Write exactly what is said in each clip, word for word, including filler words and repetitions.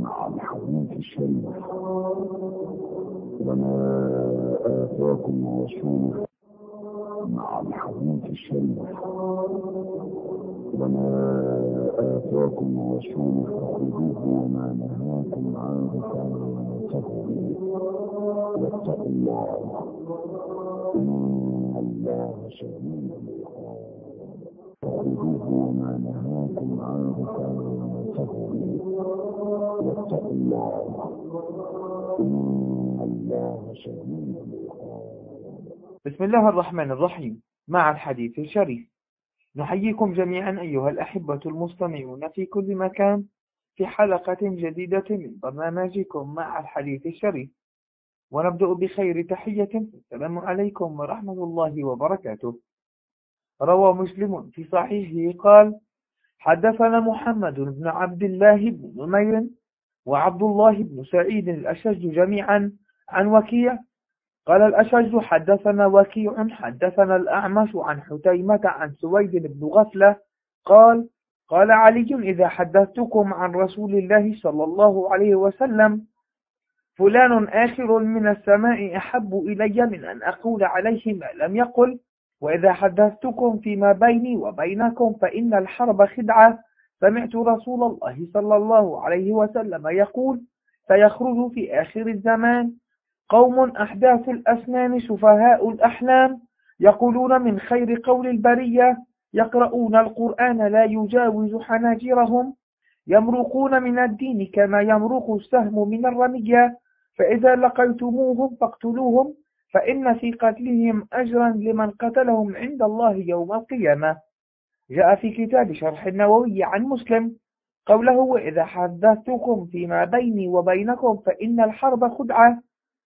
مع الحديث الشريف وما آتاكم رسوله مع الحديث الشريف وما آتاكم رسوله فخذوه وما نهاكم عنه فانتهوا واتقوا الله إن الله شديد العقاب فخذوه وما نهاكم عنه فانتهوا واتقوا الله إن الله شديد العقاب. بسم الله الرحمن الرحيم. مع الحديث الشريف نحييكم جميعا أيها الأحبة المستمعون في كل مكان في حلقة جديدة من برنامجكم مع الحديث الشريف، ونبدأ بخير تحية. السلام عليكم ورحمة الله وبركاته. روى مسلم في صحيحه قال: حدثنا محمد بن عبد الله بن نمير وعبد الله بن سعيد الأشج جميعا عن وكيع قال الأشج: حدثنا وكيع حدثنا الأعمش عن حتيمة عن سويد بن غفلة قال: قال علي: إذا حدثتكم عن رسول الله صلى الله عليه وسلم فلان آخر من السماء أحب إلي من أن أقول عليه ما لم يقل، وإذا حدثتكم فيما بيني وبينكم فإن الحرب خدعة، سمعت رسول الله صلى الله عليه وسلم يقول: سيخرج في آخر الزمان قوم أحداث الأسنان سفهاء الأحلام، يقولون من خير قول البرية، يقرؤون القرآن لا يجاوز حناجرهم، يمرقون من الدين كما يمرق السهم من الرمية، فإذا لقيتموهم فاقتلوهم، فإن في قتلهم أجرا لمن قتلهم عند الله يوم القيامة. جاء في كتاب شرح النووي عن مسلم قوله: وإذا حدثتكم فيما بيني وبينكم فإن الحرب خدعة،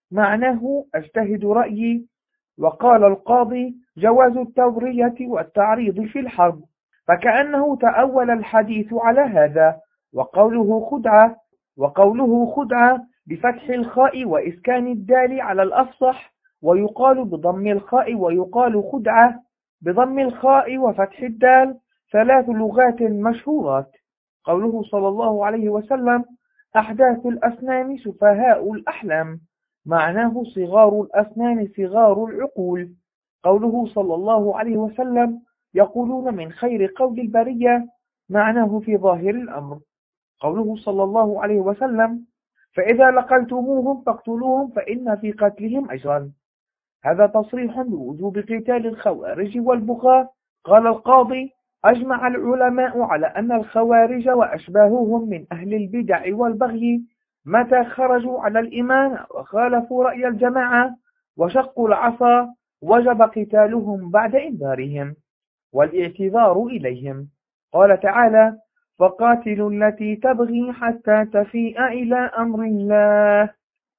معناه أجتهد رأيي. وقال القاضي: جواز التورية والتعريض في الحرب، فكأنه تأول الحديث على هذا. وقوله خدعة وقوله خدعة بفتح الخاء وإسكان الدال على الأفصح، ويقال بضم الخاء ويقال خدعة بضم الخاء وفتح الدال، ثلاث لغات مشهورات. قوله صلى الله عليه وسلم: أحداث الأسنان سفهاء الأحلام، معناه صغار الأسنان صغار العقول. قوله صلى الله عليه وسلم: يقولون من خير قول البرية، معناه في ظاهر الأمر. قوله صلى الله عليه وسلم: فإذا لقيتموهم فاقتلوهم فإن في قتلهم أجرا، هذا تصريح بوجوب قتال الخوارج والبغاة. قال القاضي: أجمع العلماء على أن الخوارج وأشباههم من أهل البدع والبغي متى خرجوا على الإيمان وخالفوا رأي الجماعة وشقوا العصا وجب قتالهم بعد إنذارهم والاعتذار إليهم. قال تعالى: فقاتلوا التي تبغي حتى تفيء إلى أمر الله،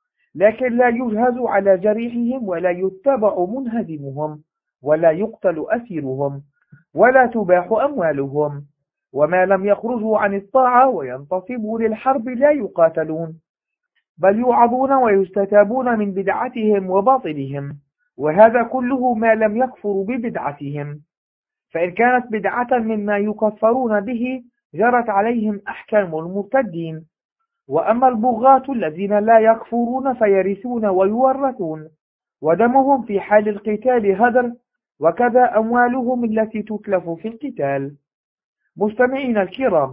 لكن لا يجهز على جريحهم ولا يتبع منهزمهم ولا يقتل أسيرهم ولا تباح أموالهم، وما لم يخرجوا عن الطاعة وينتصبوا للحرب لا يقاتلون، بل يوعظون ويستتابون من بدعتهم وباطلهم، وهذا كله ما لم يكفروا ببدعتهم، فإن كانت بدعة مما يكفرون به جرت عليهم أحكام المرتدين. وأما البغاة الذين لا يكفرون فيرثون ويورثون، ودمهم في حال القتال هدر، وكذا أموالهم التي تتلف في القتال. مستمعين الكرام،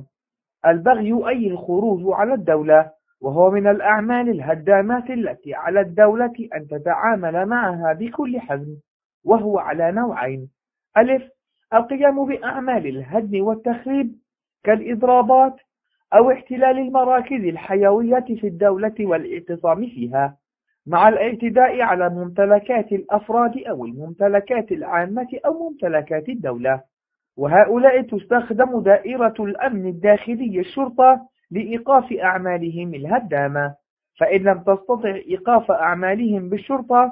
البغي أي الخروج على الدولة، وهو من الأعمال الهدامات التي على الدولة أن تتعامل معها بكل حزم، وهو على نوعين: ألف، القيام بأعمال الهدم والتخريب كالإضرابات أو احتلال المراكز الحيوية في الدولة والاعتصام فيها، مع الاعتداء على ممتلكات الأفراد أو الممتلكات العامة أو ممتلكات الدولة، وهؤلاء تستخدم دائرة الأمن الداخلي الشرطة لإيقاف أعمالهم الهدامة، فإن لم تستطع إيقاف أعمالهم بالشرطة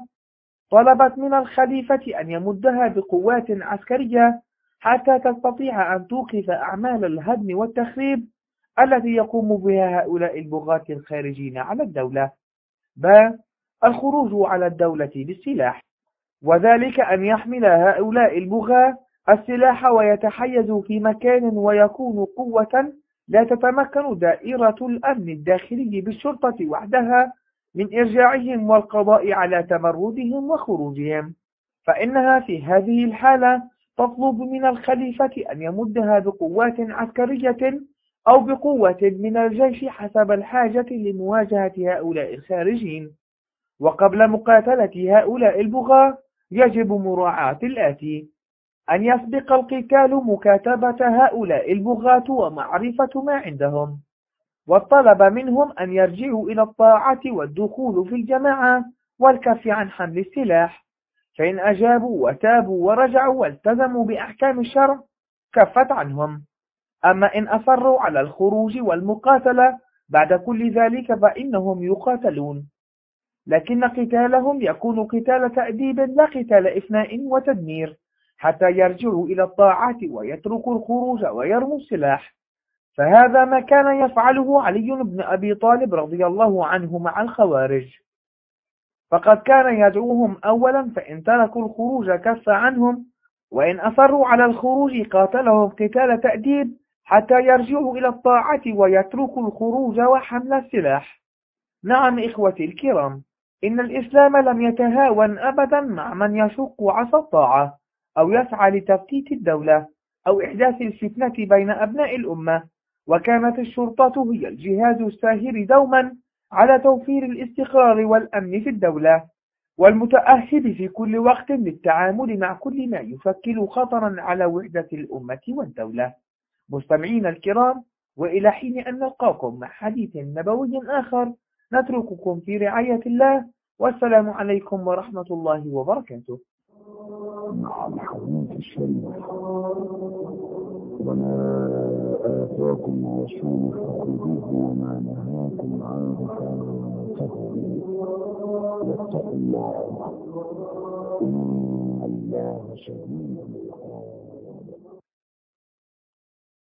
طلبت من الخليفة أن يمدها بقوات عسكرية حتى تستطيع أن توقف أعمال الهدم والتخريب التي يقوم بها هؤلاء البغاة الخارجين على الدولة. ب. الخروج على الدولة بالسلاح، وذلك أن يحمل هؤلاء البغاة السلاح ويتحيزوا في مكان ويكونوا قوة لا تتمكن دائرة الأمن الداخلي بالشرطة وحدها من إرجاعهم والقضاء على تمردهم وخروجهم، فإنها في هذه الحالة تطلب من الخليفة أن يمدها بقوات عسكرية أو بقوة من الجيش حسب الحاجة لمواجهة هؤلاء الخارجين. وقبل مقاتلة هؤلاء البغاة يجب مراعاة الآتي: أن يسبق القتال مكاتبة هؤلاء البغاة ومعرفة ما عندهم، والطلب منهم أن يرجعوا إلى الطاعة والدخول في الجماعة والكف عن حمل السلاح، فإن أجابوا وتابوا ورجعوا والتزموا بأحكام الشرع كفت عنهم. أما إن أصروا على الخروج والمقاتلة بعد كل ذلك فإنهم يقاتلون، لكن قتالهم يكون قتال تأديب لا قتال إفناء وتدمير، حتى يرجعوا إلى الطاعة ويتركوا الخروج ويرموا السلاح. فهذا ما كان يفعله علي بن أبي طالب رضي الله عنه مع الخوارج، فقد كان يدعوهم أولا، فإن تركوا الخروج كف عنهم، وإن أصروا على الخروج قاتلهم قتال تأديب حتى يرجعوا إلى الطاعة ويتركوا الخروج وحمل السلاح. نعم إخوتي الكرام، إن الإسلام لم يتهاون أبدا مع من يشق عصا الطاعة أو يسعى لتفتيت الدولة أو إحداث الفتنة بين أبناء الأمة، وكانت الشرطة هي الجهاز الساهر دوما على توفير الاستقرار والأمن في الدولة، والمتأهب في كل وقت للتعامل مع كل ما يشكل خطرا على وحدة الأمة والدولة. مستمعين الكرام، وإلى حين أن نلقاكم مع حديث نبوي آخر، نترككم في رعاية الله، والسلام عليكم ورحمة الله وبركاته. مع الحديث الشريف: وما آتاكم الرسول فخذوه وما نهاكم عنه فانتهوا واتقوا الله إن الله شديد